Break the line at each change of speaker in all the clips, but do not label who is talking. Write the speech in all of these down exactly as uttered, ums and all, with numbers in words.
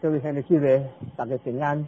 各位兄弟姊妹，大家平安。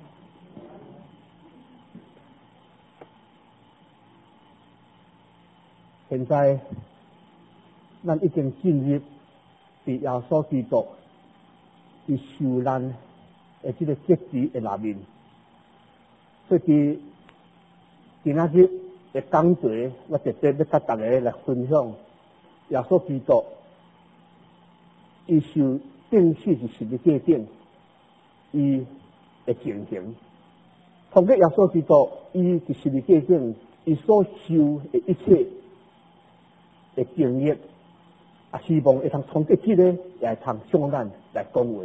现在，咱已经进入伫耶稣基督伫受难的这个节期的内面，所以伫今仔日的讲座，我特别要甲大家来分享耶稣基督伊受钉死伫十字架顶伊的情形。通过耶稣基督伊伫十字架顶伊所受的一切的经验，啊，希望会通通过这个也会通向咱来讲话。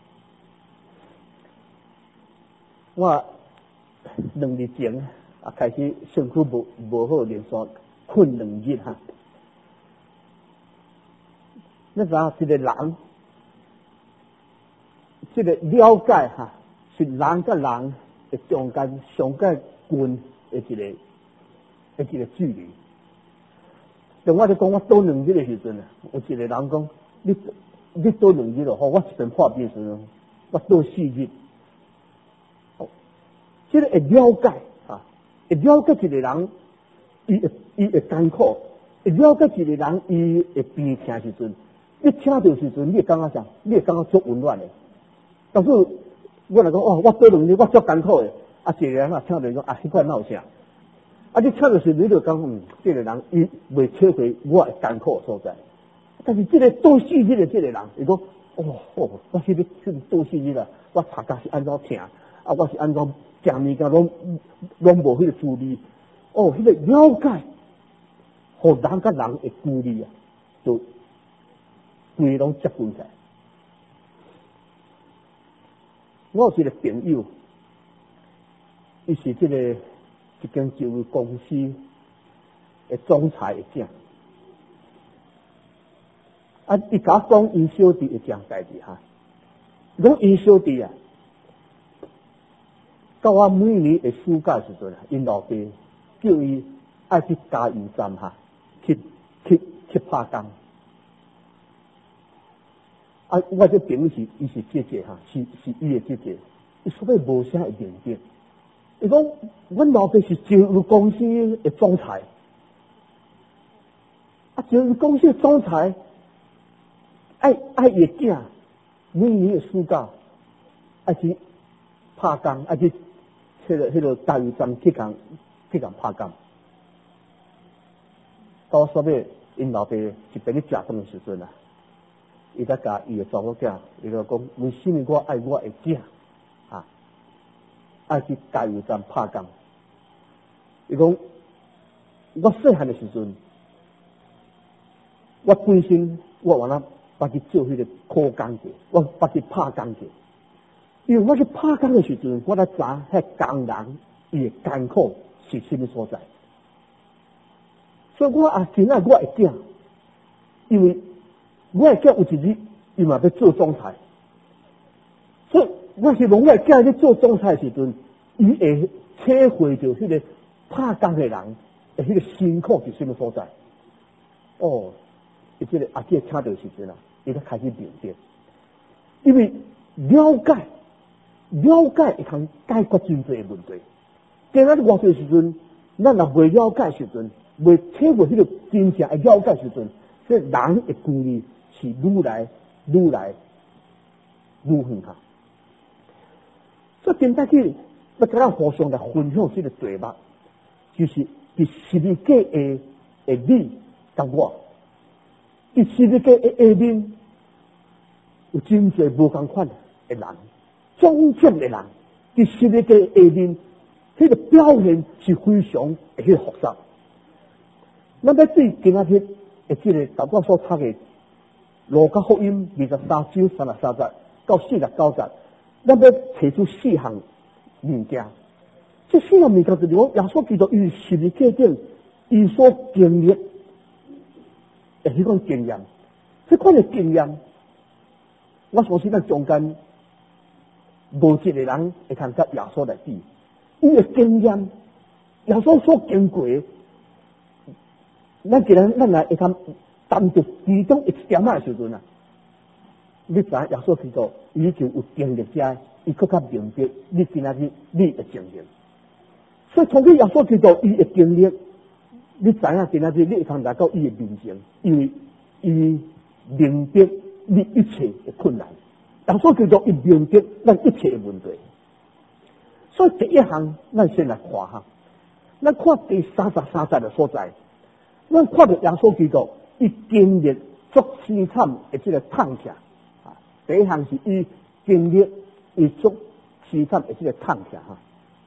我两日前啊开始身躯无无好，连续困两日哈。那啥，一个人，这个了解哈，是人甲人的中间上界近的一个的一个距离。当我在讲我倒两日的时阵啊，有一个人讲：你你倒两日咯，吼，我一顿破病时阵，我倒四日。哦，这个会了解啊，会了解一个人，伊会伊会艰苦，会了解一个人，伊会病痛时阵，你听到时阵，你会感觉啥？你会感觉足温暖的。但是我来讲，哦，我倒两日，我足艰苦的。啊，一个人啊，听到讲啊，迄款哪有啥？啊！你听到时，你就讲，嗯，这个人伊未体会我的艰苦所在。但是这个倒四日的这个人，伊讲，哦哦，我这个这个倒四日啦，我查家是安怎听，啊，我是安怎食物件拢拢无迄个注意，哦，迄、那个了解，互人甲人的距离啊，就规拢接近起来。我有一个朋友，伊是这个。一间就业公司的总裁的囝，啊，伊甲我讲因小弟的这样代志哈，讲因小弟啊，到我每年的暑假时阵啊，因老爸叫伊爱去加油站哈，去去去拍工。啊，我这朋友是伊是姐姐哈，是是伊的姐姐，伊所以无啥会认得。伊讲，阮老爸是就业公司的总裁，啊，就业公司的总裁，爱爱伊囝，每年的暑假爱去拍工，爱去迄个迄个加油站去工去工拍工。到所尾，因老爸一边咧食饭的时阵啊，伊在甲伊的查某囝，伊就讲，为什么我爱我的囝？爱去加油站拍工，伊讲我细汉的时阵，我本身我原来捌去做迄个苦工课，我捌去拍工课。因为我去拍工的时阵，我才知迄工人伊的艰苦是什么所在。所以我也真爱我的囝，因为我的囝有一日伊嘛要做总裁，所以我希望我的囝咧做总裁的时阵。伊会体会到迄个拍工的人的迄个辛苦是什么所在。哦，伊这个阿姐听到时阵啊，伊才开始明白，因为了解了解会通解决真侪问题。今仔日偌侪时阵，咱若未了解时阵，未体会迄个真正会了解时阵，这人的距离是愈来愈来愈远哈。所以今仔日。要甲咱互相来分享这个题目，就是伫十字架的的你甲我，伫十字架的下面有真侪无同款的人，种种的人，伫十字架下面，迄个表现是非常的迄个复杂。咱要对今仔日的这个头我所读的《路加福音》二十三章三十三节到四十九节，咱要提出四项。物件，这四样物件就是讲，耶稣基督伊十字架顶伊所经历的迄种经验，这款的经验，我相信咱中间无一个人会通甲耶稣来比，伊的经验，耶稣所经过，咱既然咱来会通担着其中一点仔的时阵啊， 你知耶稣基督已经有经历者，伊更较明白你今仔日你的经历。所以从去耶稣基督伊的经历，你知影今仔日你会通来到伊的面前，因为伊明白你一切的困难。耶稣基督伊明白咱一切的问题。所以第一项，咱先来看哈，咱看第三十三节的所在，咱看到耶稣基督伊经历足凄惨的这个痛苦啊。第一项是伊经历伊足凄惨的这个痛苦哈。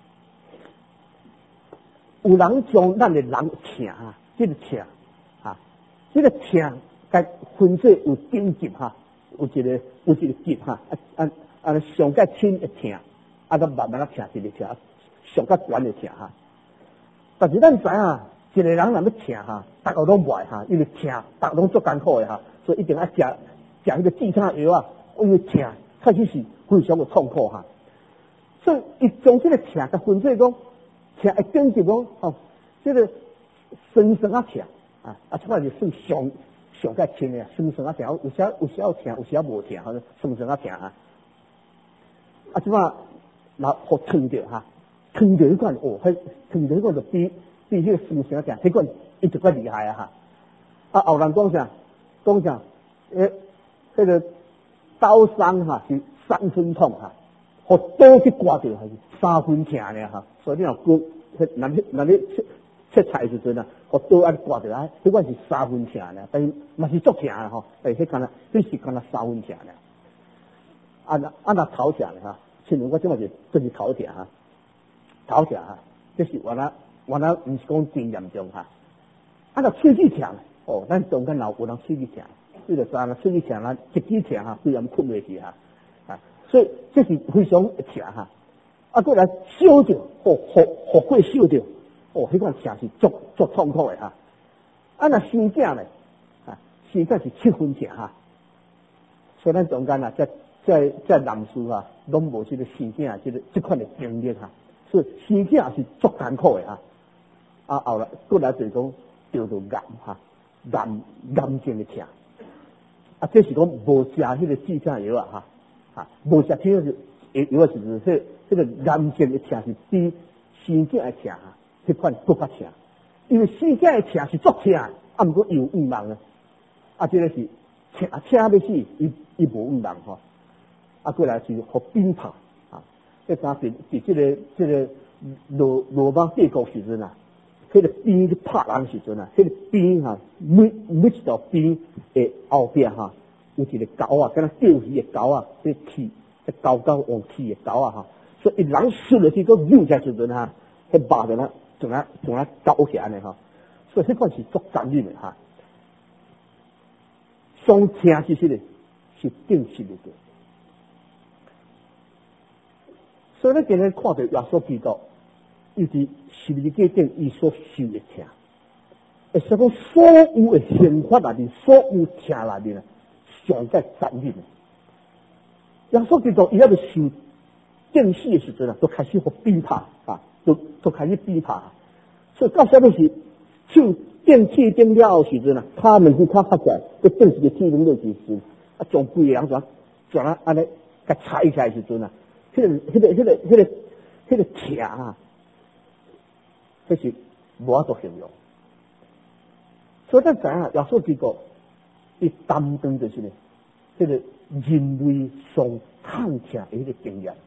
有人将咱的人请啊，这个请啊，这个请该分做有等级哈，有一个有一个级哈，啊啊啊上较轻的请。啊，咱慢慢啊请一个请，上较悬的请哈。但是咱知影，一个人若要请哈，大家拢袂哈，因为请大家拢足艰苦的哈，所以一定要食食迄个止痛药啊，因为请确实是非常的痛苦哈。所以伊将这个请甲分做讲，请会等级讲吼，这个酸酸啊请啊，啊即摆就算上上较轻的酸酸啊请，有时有时有请，有时无请，吼酸酸啊请哈。啊即摆然后互烫着哈，烫着迄款哦，迄烫着迄款就比比迄个酸酸啊请，迄款伊就较厉害啊哈。啊后人讲啥？讲啥？诶，迄个刀伤哈是三分痛哈，互刀去刮着还是三分疼呢哈。所以你若讲，迄那你那你切切菜时阵啊，互刀安刮着啊，迄款是三分疼呢，但是嘛是足疼啊吼，但是迄敢若迄是敢若三分疼呢。啊那啊那头疼呢哈。像我即马是就是头疼哈，头疼哈，这是原来原来毋是讲真严重哈。啊，若喙齿疼哦，咱中间老有人喙齿疼，你就知啦，喙齿疼啦，一支疼哈，规人困袂去哈，啊，所以这是非常会疼哈。啊，过来烧着，哦，火火火烧着，哦，迄款疼是足足痛苦的哈。啊，若生囝咧，啊，生囝是七分疼哈，所以咱中间啊，在在在男士啊，拢无这个生囝这个这款的经历哈，所以生囝是足艰苦的哈。啊，后来过来就是讲叫做癌哈，癌癌症的疼。啊，这是讲无食迄个止痛药啊哈，啊，无食这个药啊，是不是？迄这个癌症的疼是比生囝的疼哈，这款更较疼。因为生囝的疼是足疼，啊，毋过有预望啊。啊，这个是疼疼要死，伊伊无预望吼。啊，过来是互鞭炮啊！即当时伫即个即个罗罗马帝国时阵啊，迄个鞭去拍人时阵啊，迄个鞭哈，每每一道鞭的后壁哈，有一个钩啊，敢若钓鱼的钩啊，迄气，迄钩钩往气的钩啊哈，所以一人摔落去个扭下时阵哈，迄肉就那就那就那勾起来呢哈，所以迄款是足残忍的哈。上疼是啥呢？是定时的个。所以咱今日看到耶稣基督，伊伫十字架顶伊所受的疼，会说讲所有的刑罚内面，所有疼内面啊，上界残忍的。耶稣基督伊喺度受定死的时阵啊，就开始互鞭拍啊，就就开始鞭拍。所以到啥物是受定气定了后时阵啊，他们去他发出来，个定是个气定落时阵，啊，将规个人就就安安尼甲踩起来时阵啊。迄个、迄个、迄个、迄个、迄个疼啊，这是无法度形容。所以咱知影，耶稣基督伊担当就是呢，这个人类上痛疼的迄个经验。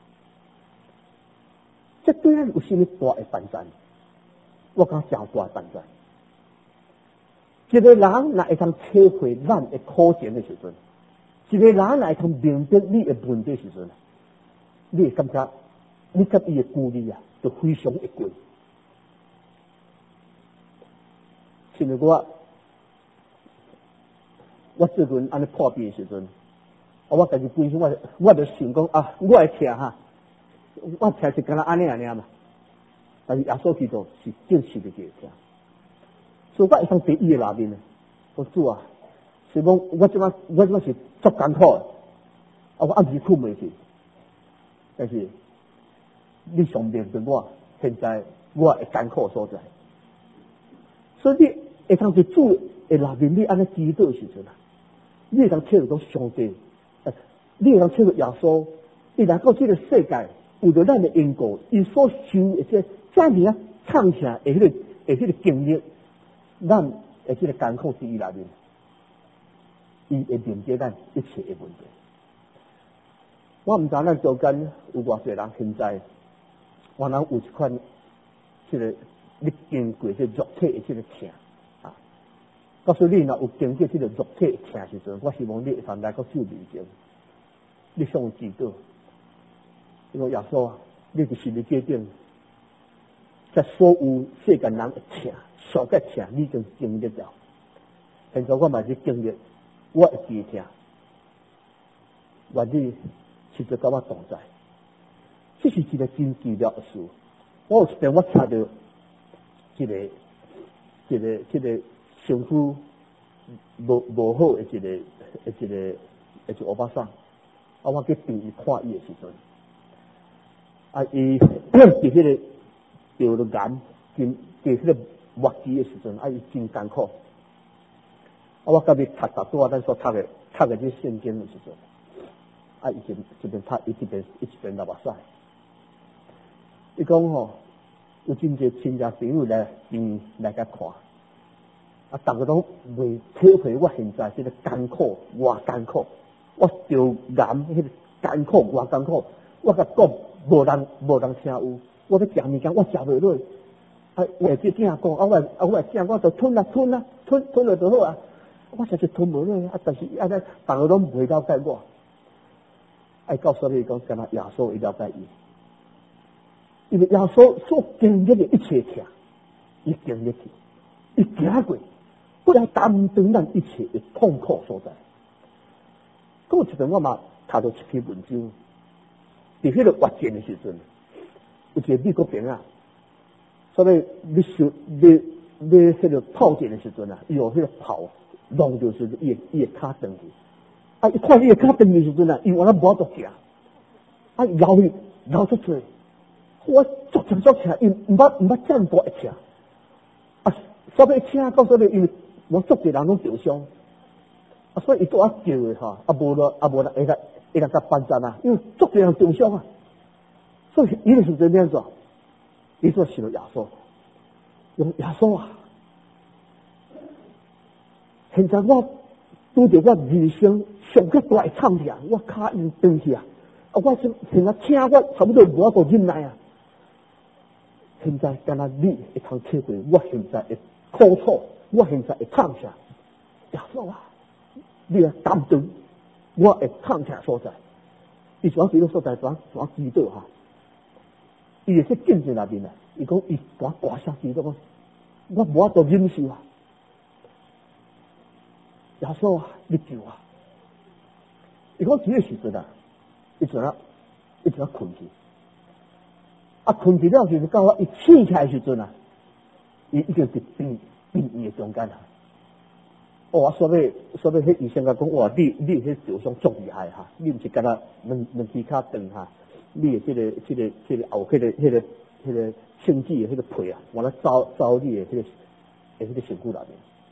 这对咱有甚物大的帮助？我讲真大的帮助。一个人若会通体会咱的苦情的时阵，一个人若会通明白你的问题时阵。你会感觉你甲伊的距离啊，就非常会近。像如我，我最近安尼破病的时阵，我家己本身我我就想讲啊，我会听哈，我听是敢若安尼安尼嘛。但是耶稣基督是正式的听，所以我会当伫伊的内面呢。我主啊，是讲我即摆我即摆是足艰苦的，啊我暗时困袂去。但是你上面对我，现在我会艰苦所在，所以你会通伫主的内面，你安尼祈祷时阵啊，你会通体会到上帝你会当找到耶稣，伊来到这个世界，为着咱的因果，伊所受的这遮尔啊创啥的迄个的迄个经历，咱的这个艰苦之一内面，伊会面对咱一切的问题。我毋知咱中间有偌侪人现在，我人有一款这个你经过这肉体的这个疼啊。告诉你，若有经过这个肉体的疼时阵，我希望你会通来到主面前，你向知道，因为耶稣啊，你就是你决定，在所有世间人的疼、上个疼，你已经经历了。现在我嘛是经历，我会记疼，愿你实在甲我同在。这是一个真奇妙的事。我有一遍我查到一个、一个、一个身躯无无好的一个、一个、一个欧巴桑，啊，我去病院看伊的时阵，啊，伊伫迄个得了癌，真伫迄个末期的时阵，啊，伊真艰苦。啊，我甲伊读读拄啊，咱所读的读的这圣经的时阵，啊，伊一一边读，伊一边一边流目屎。伊讲吼，有真侪亲戚朋友来嗯来甲看，啊，逐个拢未体会我现在这个艰苦，偌艰苦，我得癌迄个艰苦偌艰苦，我甲讲无人无人听有，我要食物件我食袂落，啊，我即囝讲，啊我啊我囝我就吞啊吞啊吞吞了就好啊，我实在吞无落啊，但是啊咧，逐个拢袂了解我，爱告诉你讲，干那耶稣会了解伊。因为耶稣所经历的一切疼，伊经历去，伊行过，不来担当咱一切的痛苦所在。过一阵我嘛读到一篇文章，伫迄个越战的时阵，有一个美国兵啊，所以你受你你迄个炮战的时阵啊，伊有迄个炮弄着时阵，伊伊个骹断去，啊，伊看伊个骹断的时阵啊，伊原来无法度行，啊，摇去摇出去。我足足足请，伊毋捌毋捌这么大一请，啊，所以请告诉你，因为我足侪人拢受伤，啊，所以伊拄啊叫的哈，啊无了啊无了，会来会来甲班战啊，因为足侪人受伤啊，所以伊个时阵怎做？伊说想到耶稣，用耶稣啊，现在我拄着我人生上个大的创伤，我骹已经断去啊，啊，我现现在请我差不多无法度忍耐啊。现在敢若你会通体会我现在的苦楚，我现在的创伤，耶稣啊，你来担当我的创伤所在。伊怎几个所在怎怎知道哈？伊会去见证内面啊，伊讲伊怎挂下知道讲，我无法度忍受啊。耶稣啊，你救我！伊讲这个时阵啊，伊怎啊，伊怎啊困去？啊，困去了就是到我一醒起来的时阵啊，伊已经是病病院的中间啊。哦，所以所以迄医生甲讲，哇，你你迄受伤足厉害哈，你毋是干那两两只骹断哈，你的这个这个这个后迄个迄个迄个性质的迄个皮啊，完了走走你的迄个诶迄个身躯内面。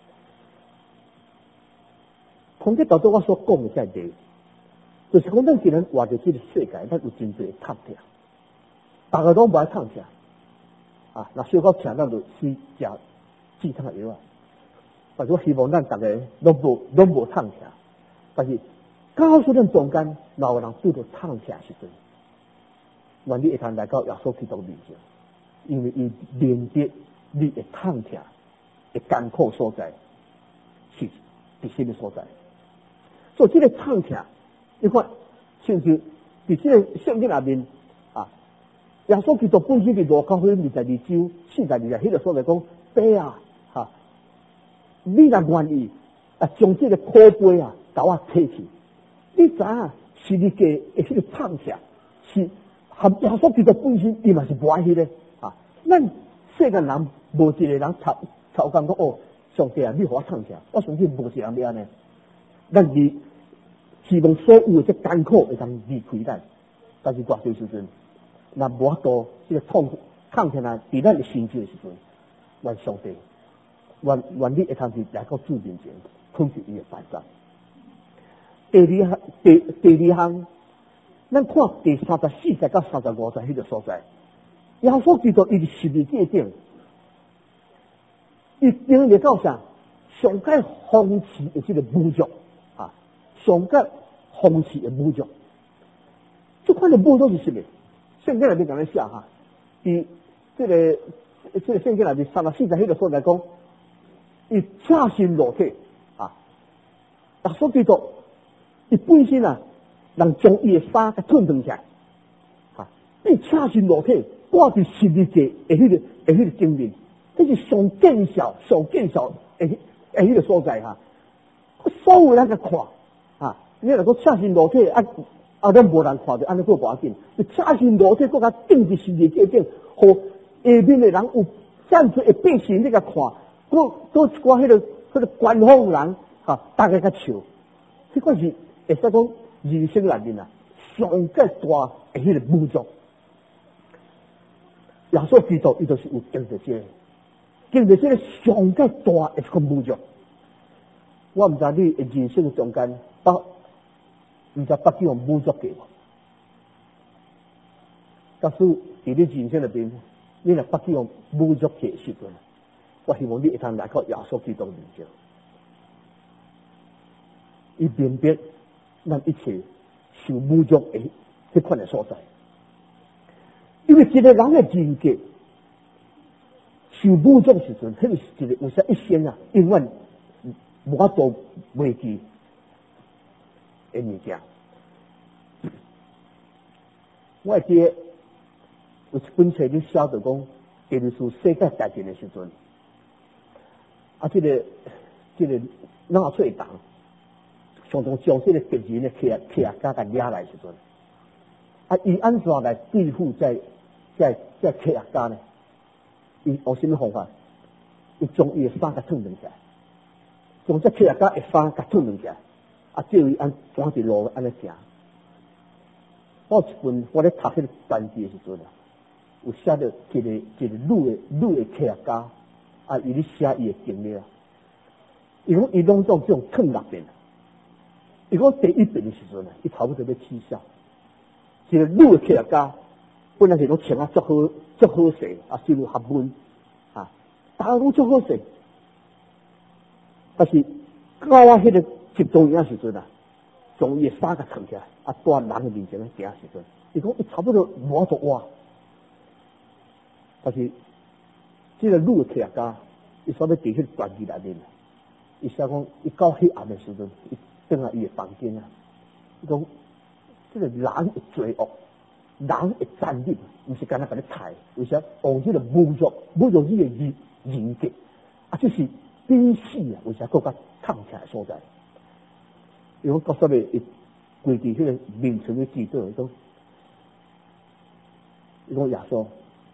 从这导致我所讲的在地，就是讲咱既然活在这个世界，咱有真侪痛痛。大家都无爱痛疼啊！若小可疼，咱就去食止痛的药啊。但是我希望咱大家拢无拢无痛疼，但是告诉咱中间，若有人拄到痛疼时阵，愿你会通来到耶稣基督面前，因为伊连接你的痛疼的艰苦所在，是伫什么所在？所以这个痛疼，你看，甚至伫这个圣经内面。耶稣基督本身伫路加福音二十二章四十二日，迄个所在讲，爸啊，哈，你若愿意啊，将这个苦杯啊，甲我提起，你知影是你家的迄个痛疼，是含耶稣基督本身，伊嘛是无爱迄个啊。咱世间人无一个人头头讲讲哦，上帝啊，你互我痛疼，我相信无一个人要安尼。咱是希望所有的这艰苦会通离开咱，但是大多时阵。那无法度，这个痛苦、痛疼啊，伫咱的心智的时阵，愿上帝，愿愿你会通是来到主面前，恳求伊的办法。 第二项，第第二项，咱看第三十四节到三十五节迄个所在，耶稣基督伊是十字架顶，伊经历到啥？上界风刺的这个侮辱啊，上界风刺的侮辱，这款的侮辱是什么？圣经里面讲咧写哈，伊这个这个圣经里面三十四节迄个所在讲，伊赤身裸体啊，耶稣基督伊本身啊，人将伊的衫给吞断起来，啊，伊赤身裸体挂伫十字架的迄个的迄个经历，这是上见效、上见效的的迄个所在哈，所有人个看啊，你若讲赤身裸体啊。啊！咱无人看到，安尼过无要紧。你赤身裸体，搁甲钉伫十字架顶，互下面的人有赞助的百姓，你甲看，搁搁一寡迄个迄个官方人，哈，大家甲笑，迄个是会使讲人生内面啊上界大的迄个侮辱。耶稣基督伊就是有经历这个，经历这个上界大的一个侮辱。我毋知你的人生中间把。唔知捌叫人侮辱过无？假使伫你人生里边，你若捌叫人侮辱过时阵，我希望你会通来到耶稣基督面前，伊明白咱一切受侮辱的迄款的所在。因为一个人的人格受侮辱时阵，迄是一个有啥一生啊，永远无法度忘记。的物件，我记得有一本册你写着讲，第二次世界大战的时阵，啊，这个这个纳粹党相当将这个敌人的科学科学家给抓来时阵，啊，伊安怎来对付在在在科学家呢？伊用什么方法？伊将伊的衫给脱起来，将这科学家的衫给脱起来。啊，叫伊按赶一路安尼行。我一本我咧读迄个传记的时阵啊，有写到一个一个女的女的科学家，啊，伊咧写伊的经历啊。伊讲伊拢做这种吞六遍，伊讲第一遍的时阵啊，伊差不多要气笑。一个女的科学家，本来是讲穿啊足好足好势，啊，身有学问啊，大家拢足好势，但是到我迄个。集中营时阵啊，将伊的衫甲藏起来，啊，在人的面前咧行时阵，伊讲伊差不多无法度活，但是这个女的科学家，伊所要伫迄个传记内面，伊写讲，伊到黑暗的时阵，伊转来伊的房间啊，伊讲，这个人的罪恶，人的战力，毋是干那甲你踩，为啥？用这个侮辱，侮辱你的人人格，啊，这是逼死啊！为啥？搁甲藏起来所在？伊讲到什么？伊规伫迄个面前的记者，伊讲，伊讲耶稣，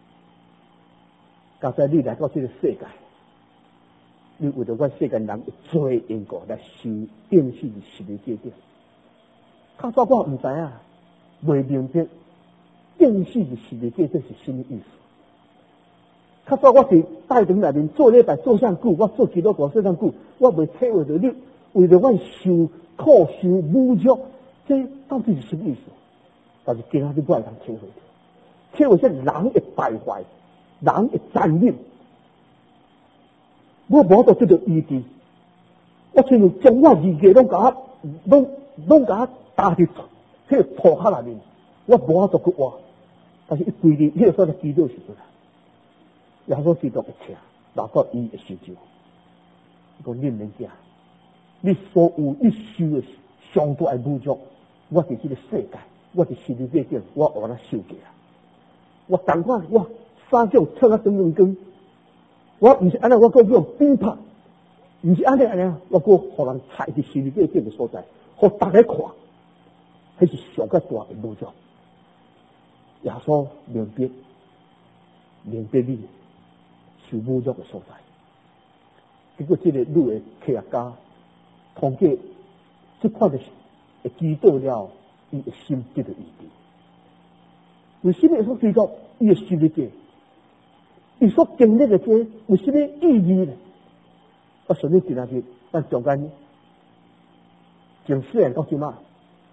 刚才你来到这个世界，你为着我世间人的罪因果来受定死的十字架顶。较早我毋知影，未明白定死的十字架顶是什么意思。较早我是带堂内面做礼拜做上久，我做基督徒做上久，我未体会到你为着我受。苦受侮辱，这到底是什么意思？但是今仔日我会通体会到，体会这人的败坏，人的残忍，我无法度得到医治，我亲像将我二个拢甲我，拢拢甲我打入迄个土壳内面，我无法度去活。但是伊规日迄个所在祈祷时阵，耶稣基督会请拿到伊的成就，伊讲恁免惊。你所有你受的上大的侮辱，我伫这个世界，我伫十字架顶，我完了受过啊！我赶快我三脚跳啊长长根，我毋是安尼，我讲叫鞭拍，毋是安尼安尼，我讲互人踩伫十字架顶的所在，互大家看，迄是上个大的侮辱。耶稣明白明白你受侮辱的所在，结果这个女的科学家。通过这款的会知道了，伊的心得到医治。为什么说知道伊的十字架？伊所经历的这有什么意义呢？我顺便今仔日咱中间从细汉到即马，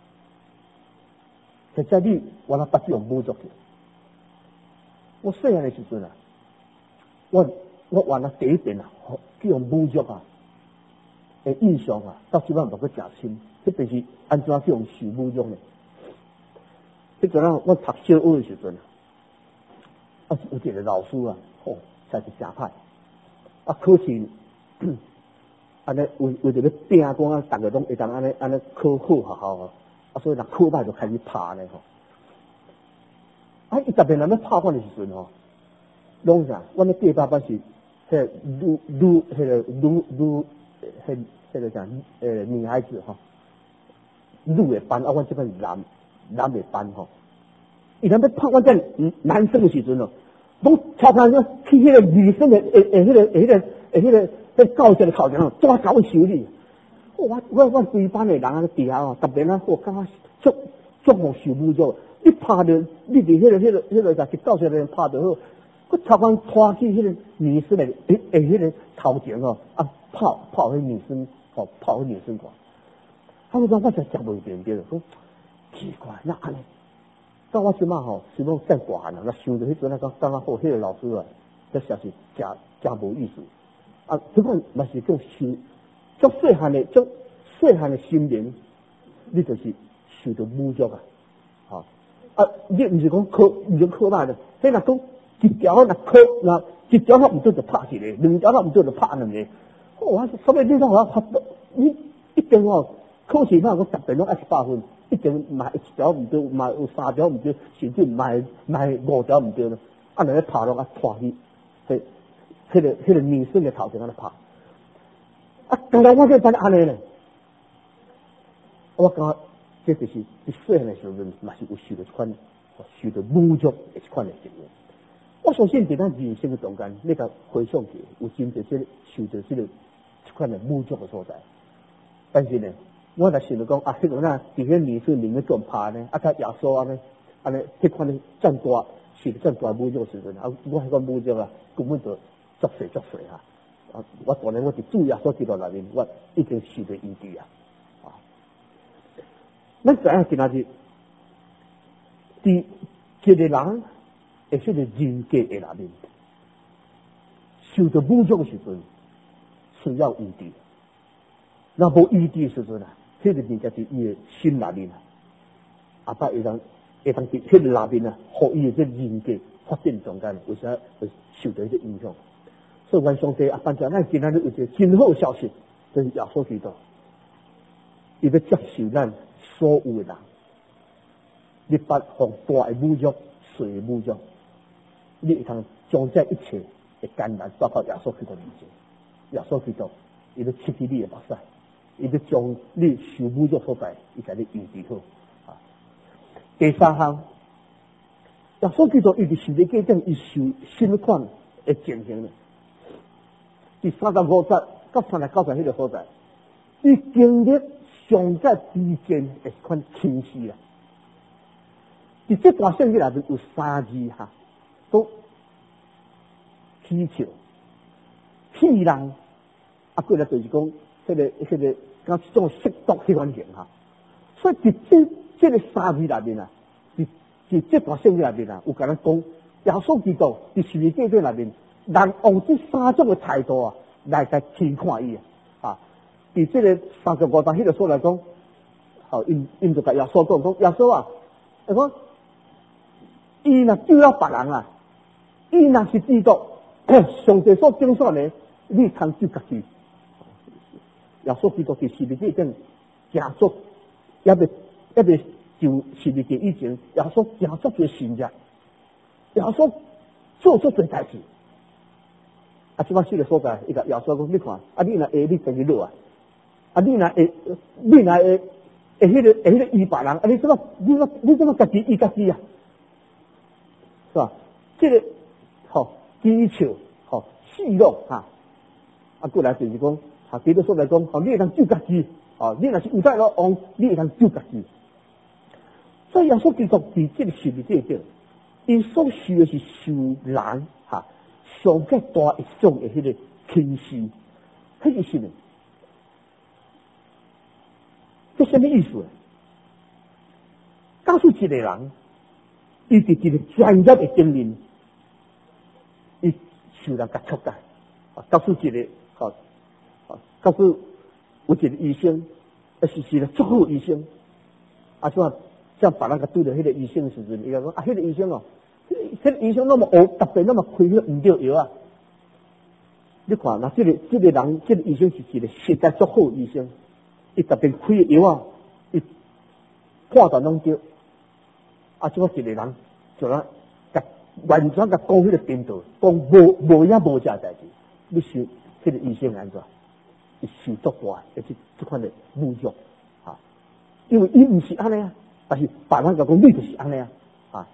实在你我那不是用武足去。我细汉的时阵啊，我我原来第一遍啊，去用武足啊，的印象啊，到即马无去诚深。这便是安怎去用受武足呢？迄阵啊，我读小学的时阵啊，啊有一个老师啊，吼、哦，才是正歹。啊，考试安尼为为着咧拼讲啊，逐个拢会当安尼安尼考好学校啊，啊，所以若考歹就开始拍咧吼。啊，伊特别人咧拍我的时阵吼，拢啥？我咧第八班是迄女女迄个女女迄迄个啥呃女孩子吼，女的班啊，我这边是男男的班吼。伊咱要拍我这男生的时阵哦，拢超开个去迄个女生的诶诶迄个诶迄个诶迄个迄教室的头前哦，抓搞修理。我我我规班的人啊，底下哦，特别啊，我感觉足足好受不了。你拍着你伫迄个迄个迄个在教室里拍着好，我超开拖去迄个女生的诶诶迄个头前哦，啊泡泡迄女生哦，泡迄女生看。啊，我讲我才食袂定着，讲奇怪，那安尼。到我即马吼，是讲再大汉啦，那想着迄阵啊，讲感觉好，迄个老师啊，这实是真真无意思。啊，不过嘛是讲受，足细汉的足细汉的心灵，你就是受到侮辱啊！吼、啊，你毋是讲考，毋是考歹的，迄若讲一条若考，若一条较毋对就拍一个，两条较毋对就拍两个。哇，所以你讲我发，你一定哦，考试嘛，我十遍拢一百分。一定买一条唔对，买有三条唔对，甚至买买五条唔对咯。啊，人咧拍落啊，拖去，迄、迄个、迄个女生的头前安尼拍。啊，当然我这班安尼咧，我讲这就是伫细汉的时候，嘛是有受到一款受到侮辱的一款的经验。我相信伫咱人生的中间，你甲回想起有真侪这个受到这个一款的侮辱的所在，但是呢。我来想着讲啊，迄个那伫迄女生面咧做拍呢，啊，甲耶稣安尼安尼，迄款咧真大，是真大侮辱时阵啊，我迄个侮辱啊，根本就作祟作祟哈！啊，我当然我伫主耶稣基督内面，我已经受到医治啊！啊，咱知影今仔日，伫一个人会说个人格的内面，受到侮辱的时阵，需要医治。那无医治的时阵啊？迄个人家是伊的心内面啊，阿爸会当会当伫迄个内面啊，互伊的这人格发展中间，为啥会受到这影响？所以，阮上帝啊，反正咱今仔日有一个真好消息，就是耶稣基督，伊要接受咱所有的人，你把互大的侮辱、小的侮辱，你会通将这一切的艰难交到耶稣基督面前。耶稣基督，伊要切去你的目屎。伊要将你受侮辱所在，伊甲你医治好。啊，第三项，耶稣基督伊伫十字架顶，伊受什么款的情形呢？第三十五节到三十九节迄个所在，伊经历上在之间的一款轻视啊。伫这段圣经内面有三字哈，都祈求、气人，啊，过来就是讲。这个、这个，讲这种适当迄款型哈，所以伫这这个三字内面啊，伫伫这段圣经内面啊，有甲咱讲，耶稣基督伫十字架顶内面，人用这三种的态度啊，来来轻看伊啊。伫这个三十五章迄个所来讲，好，因因就甲耶稣讲讲，耶稣啊，会讲，伊若救了别人啊，伊若是基督，上帝所拣选的，你通救家己。耶稣基督伫十字架顶行足，也未也未就十字架以前，耶稣行足个神迹，耶稣做足侪代志。啊，即摆四个所在，伊甲耶稣讲，你看，啊，你若会，你自己落啊，啊，你若会，你若会，会迄个会迄个医别人，啊，你怎么，你怎么，你怎么家己医家己啊？是吧？这个吼，祈求吼，示弱哈，啊，过来就是讲。啊，基督说来讲，哦，你会通救家己，哦，你若是有带了王，你会通救家己。所以耶稣基督伫这个十字架顶，伊所受的是受人哈上较大一种的迄个轻视，迄是什么？ 这什么意思？告诉一个人，伊伫一个专业的经验，伊受人甲触感。啊，告诉一个，啊，啊，告诉有一个医生，啊是是个足好医生，啊像像别人甲对着迄个医生的时阵，伊讲啊，迄个医生哦，迄个医生那么学特别那么开迄个唔对药啊。你看，那这个这个人，这个医生是一个实在足好医生，伊特别开药啊，伊判断拢对。啊，这个一个人就咱甲完全甲讲迄个颠倒，讲无无影无价代志，你受迄个医生安怎？伊受足大，而且这款的侮辱啊！因为伊唔是安尼啊，但是别人甲讲你就是安尼啊啊！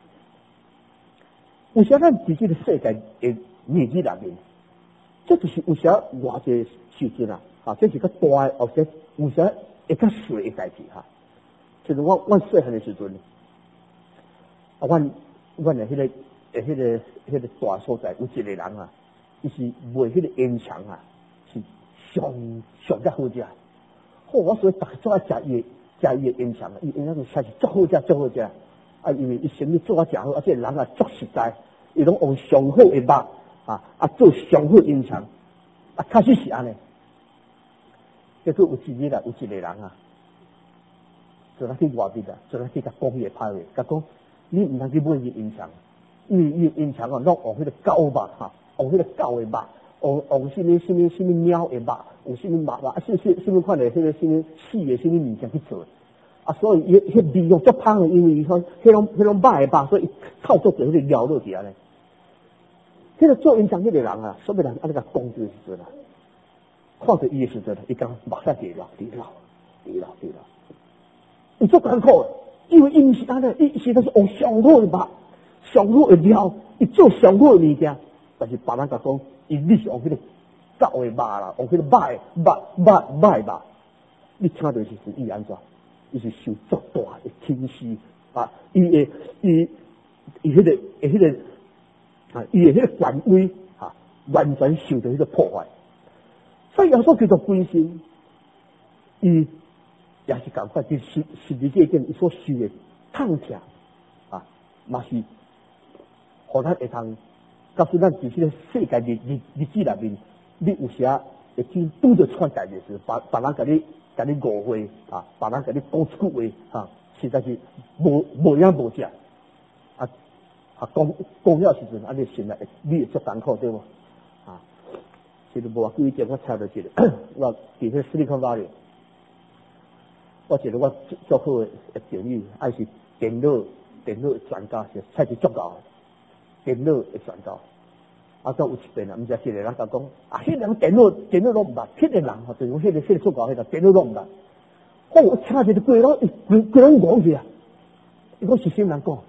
有时咱伫这个世界的面子内面，这就是有时偌济时阵啊，啊，这是较大的，或者有时会较细的代志哈。就是我我细汉的时阵。啊，阮阮的迄个诶，迄个迄个大所在有一个人啊，伊是卖迄个烟肠啊，是上上较好食。好，我所以逐个做爱食伊食伊的烟肠啊，伊烟肠实在是足好食，足好食。啊，因为伊生意做啊食好，而且人啊足实在，伊拢用上好的肉啊啊做上好烟肠，啊，确实是安尼。结果有一日啊，有一个人啊，就咱去外面啊，就咱去甲讲伊的歹话，甲讲。你唔通去买伊烟肠，因为伊烟肠啊，拢用迄个狗肉哈，用迄个狗的肉，用用什么什么什么猫的肉，用什么肉肉啊，什什什么款的迄个什么死的什么物件去做，啊，所以伊迄味用足香的，因为伊讲迄种迄种肉的肉，所以靠做着迄个料落去安尼。迄个做烟肠迄个人啊，所有人安尼甲讲这个时阵啊，看着伊的时阵，伊讲目屎滴落滴落滴落滴落，伊足艰苦的。因为伊毋是安尼，伊实在是用上好的肉、上好的料，伊做上好的物件。但是别人甲讲，伊你是用迄个狗的肉啦，用迄个肉的肉肉肉的肉，你听到是是伊安怎？伊是受足大的轻视啊！伊的伊伊迄个诶迄个啊，伊的迄个权威啊，完全受到迄个破坏。所以耶稣基督归心，伊。也是赶快去实实际界定伊所受的痛痛啊，嘛是，互咱会通告诉咱伫这个世界日日日子内面，你有时会去拄着款代志时，别别人甲你甲你误会啊，别人甲你讲一句话啊，实在是无无影无只啊啊讲讲了时阵，啊你心内你会足艰苦对无啊？其实无偌久以前我听到一个，我伫迄斯里康巴里。我觉得我足好的朋友，还是电脑电脑的专家，是才是足够的电脑的专家。啊，再有一遍啊，毋知是个人甲讲，啊，迄人电脑电脑拢毋捌，迄个人吼，就是迄个迄个足够迄个电脑拢毋捌。我我听一个规拢规规拢戆去啊！伊讲是啥人讲？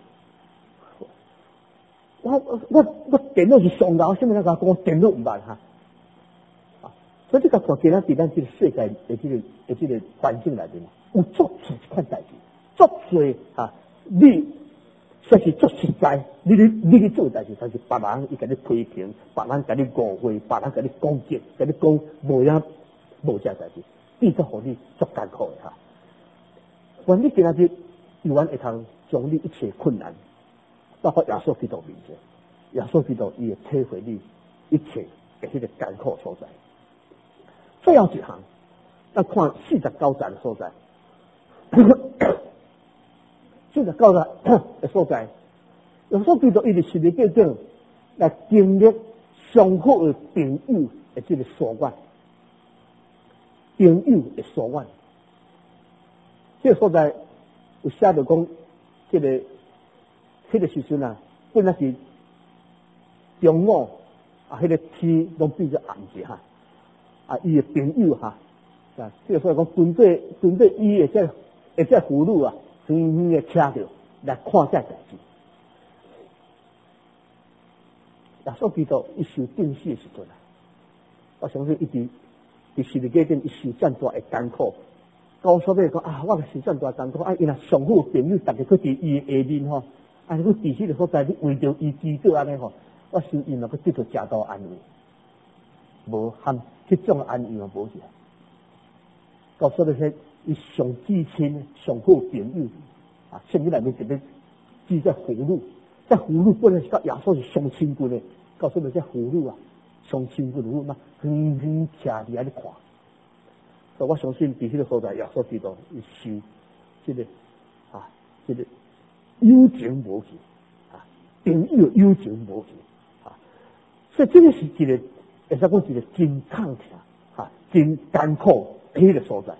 我我我电脑是上高，啥物人甲讲电脑毋捌哈？所以这个看起来伫咱这个世界的这个的这个环境内面，有足多一款代志，足多啊！你说是足实在，你你你去做代志，但是别人伊甲你批评，别人甲你误会，别人甲你攻击，甲你讲无影无这代志，变作互你足艰苦的哈。愿你今仔日有缘会通将你一切困难，包括耶稣基督面前，耶稣基督伊会体会你一切的迄个艰苦所在。最后一项，咱看四十九节的所在，四十九节的所在，耶稣基督伊伫十字架顶来经历上好的朋友的这个所愿，朋友的所愿。这个所在有写着讲，这个这个时阵啊，本来是中午啊，迄个天拢变作暗时哈。啊，伊的朋友哈，啊，这个所以讲，针对针对伊的这的这俘虏啊，远远的车着来看这代志。耶稣基督伊受定死的时阵啊，我相信伊伫伫十字架顶伊受这么大的艰苦。到所尾讲啊，我受这么大艰苦，啊，伊若上好朋友，逐个去伫伊的下面吼，啊，去伫迄个所在，你为着伊祈祷安尼吼，我相信若去得到正道安慰。无含迄种安慰嘛无去，到所以说， 伊上至亲、上好朋友啊，圣经内面特别记载俘虏，在俘虏本来是甲耶稣是上亲近的，告诉你这俘虏啊，上亲近的嘛，远远徛伫遐咧看。所以我相信伫迄个所在，耶稣基督伊受这个啊，这个友情无去啊，朋友友情无去啊，所以这个是一个，会使讲一个真抗强啊，真艰苦的迄个所在。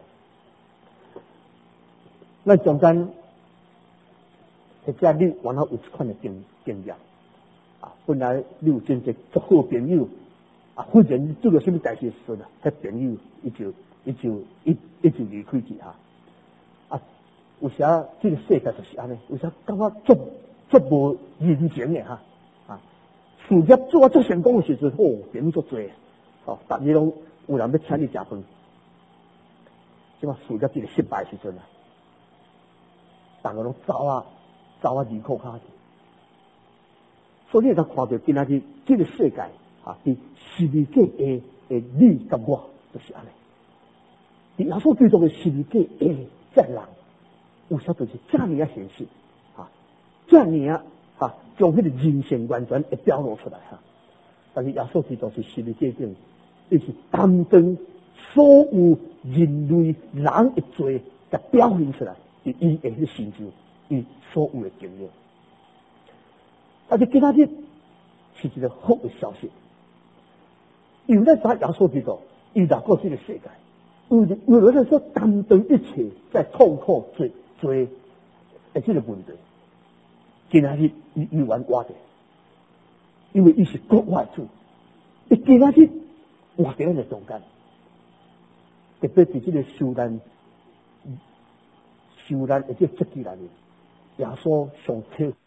咱中间，或者你往后有一款的经经验啊，本来你有真侪足好朋友啊，忽然做了什么代志时啊，迄朋友伊就伊就伊伊就离开去哈啊。有时啊，这个世界就是安尼，有时感觉足足无人情的哈啊。事业做啊足成功的时阵，哦，朋友足多哦，逐日拢有人要请你食饭，即嘛事业这个失败时阵啊。大家拢走啊走啊离开下去，所以你会看到今仔日这个世界啊，伫十字架下的你甲我就是安尼。伫耶稣基督的十字架下这人，有时就是这样啊现实啊，这样啊，将迄个人性完全会表露出来哈。但是耶稣基督是十字架顶，伊是担当所有人类人的罪，甲表现出来。伊伊会去成就伊所有的经验，但是今仔日是一个好的消息，因为咱知耶稣基督伊来过这个世界，为了为了咱所担当一切在痛苦罪罪的这个问题，今仔日伊伊完活的，因为伊是国外主，伊今仔日活在咱的中间，特别是这个受难。受难，而且积极来的，耶稣上天。